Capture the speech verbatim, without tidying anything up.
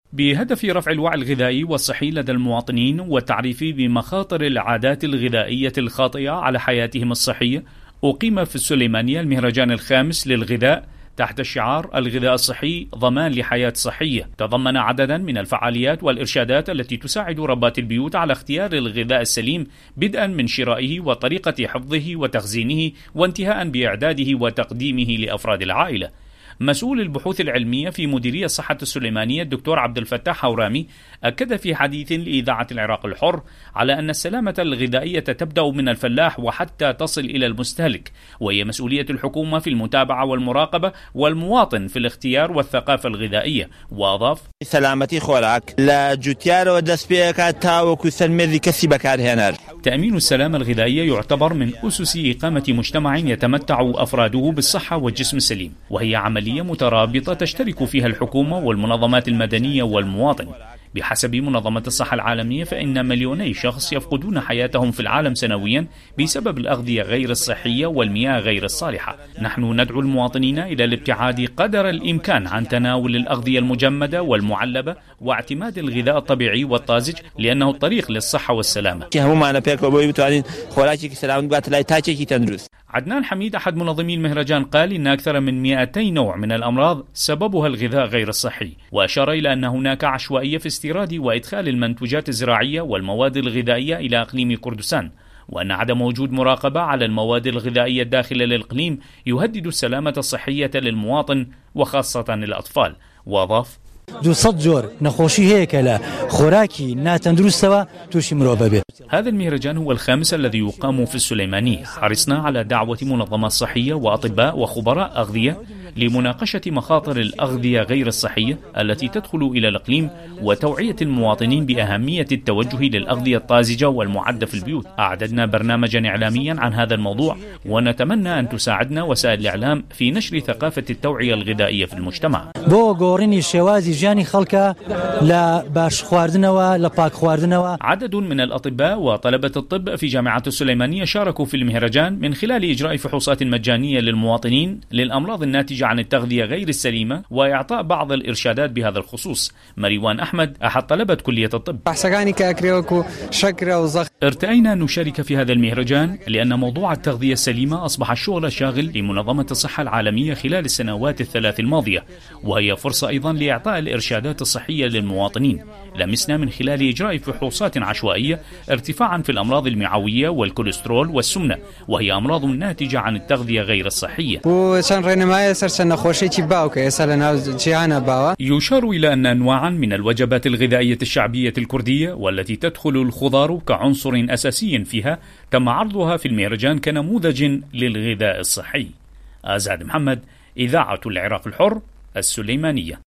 بهدف رفع الوعي الغذائي والصحي لدى المواطنين والتعريف بمخاطر العادات الغذائية الخاطئة على حياتهم الصحية، أقيم في السليمانية المهرجان الخامس للغذاء تحت شعار الغذاء الصحي ضمان لحياة صحية. تضمن عددا من الفعاليات والإرشادات التي تساعد ربات البيوت على اختيار الغذاء السليم، بدءا من شرائه وطريقة حفظه وتخزينه، وانتهاء بإعداده وتقديمه لأفراد العائلة. مسؤول البحوث العلمية في مديرية صحة السليمانية الدكتور عبد الفتاح حورامي أكد في حديث لإذاعة العراق الحر على أن السلامة الغذائية تبدأ من الفلاح وحتى تصل إلى المستهلك، وهي مسؤولية الحكومة في المتابعة والمراقبة والمواطن في الاختيار والثقافة الغذائية. وأضاف: سلامتي خوراك لا جوتيار ودسبيك تاوك سلمذي كسي بكار هنار. تأمين السلامة الغذائية يعتبر من أسس إقامة مجتمع يتمتع أفراده بالصحة والجسم السليم، وهي عملية مترابطة تشترك فيها الحكومة والمنظمات المدنية والمواطن. بحسب منظمة الصحة العالمية، فإن مليوني شخص يفقدون حياتهم في العالم سنويا بسبب الأغذية غير الصحية والمياه غير الصالحة. نحن ندعو المواطنين إلى الابتعاد قدر الإمكان عن تناول الأغذية المجمدة والمعلبة واعتماد الغذاء الطبيعي والطازج، لأنه الطريق للصحة والسلامة. عدنان حميد أحد منظمي المهرجان قال إن أكثر من مئتي نوع من الأمراض سببها الغذاء غير الصحي، وأشار إلى أن هناك عشوائية في استيراد وإدخال المنتوجات الزراعية والمواد الغذائية إلى إقليم كردستان، وأن عدم وجود مراقبة على المواد الغذائية الداخلة للإقليم يهدد السلامة الصحية للمواطن وخاصة الأطفال. وأضاف: دو صد جور نخوشي هيك لا خوراكي ناتندروستوا توشي مروبابي. هذا المهرجان هو الخامس الذي يقام في السليمانية. حرصنا على دعوة منظمات صحية وأطباء وخبراء أغذية لمناقشة مخاطر الأغذية غير الصحية التي تدخل إلى الإقليم، وتوعية المواطنين بأهمية التوجه للأغذية الطازجة والمعدة في البيوت. أعددنا برنامجا إعلاميا عن هذا الموضوع، ونتمنى أن تساعدنا وسائل الإعلام في نشر ثقافة التوعية الغذائية في المجتمع. بو غوريني شوازي جاني خلقا لا باش خواردنوا لا باك خواردنوا. عدد من الأطباء وطلبة الطب في جامعة السليمانية شاركوا في المهرجان من خلال إجراء فحوصات مجانية للمواطنين للأمراض الناتجة عن التغذية غير السليمة، وإعطاء بعض الإرشادات بهذا الخصوص. مريوان أحمد أحد طلبة كلية الطب: ارتأينا أن نشارك في هذا المهرجان لأن موضوع التغذية السليمة أصبح الشغل شاغل لمنظمة الصحة العالمية خلال السنوات الثلاث الماضية، وهي فرصة أيضا لإعطاء الإرشادات الصحية للمواطنين. لمسنا من خلال إجراء فحوصات عشوائية ارتفاعا في الأمراض المعوية والكوليسترول والسمنة، وهي أمراض ناتجة عن التغذية غير الصحية. يشار إلى أن أنواعا من الوجبات الغذائية الشعبية الكردية والتي تدخل الخضار كعنصر أساسي فيها تم عرضها في المهرجان كنموذج للغذاء الصحي. آزاد محمد، إذاعة العراق الحر، السليمانية.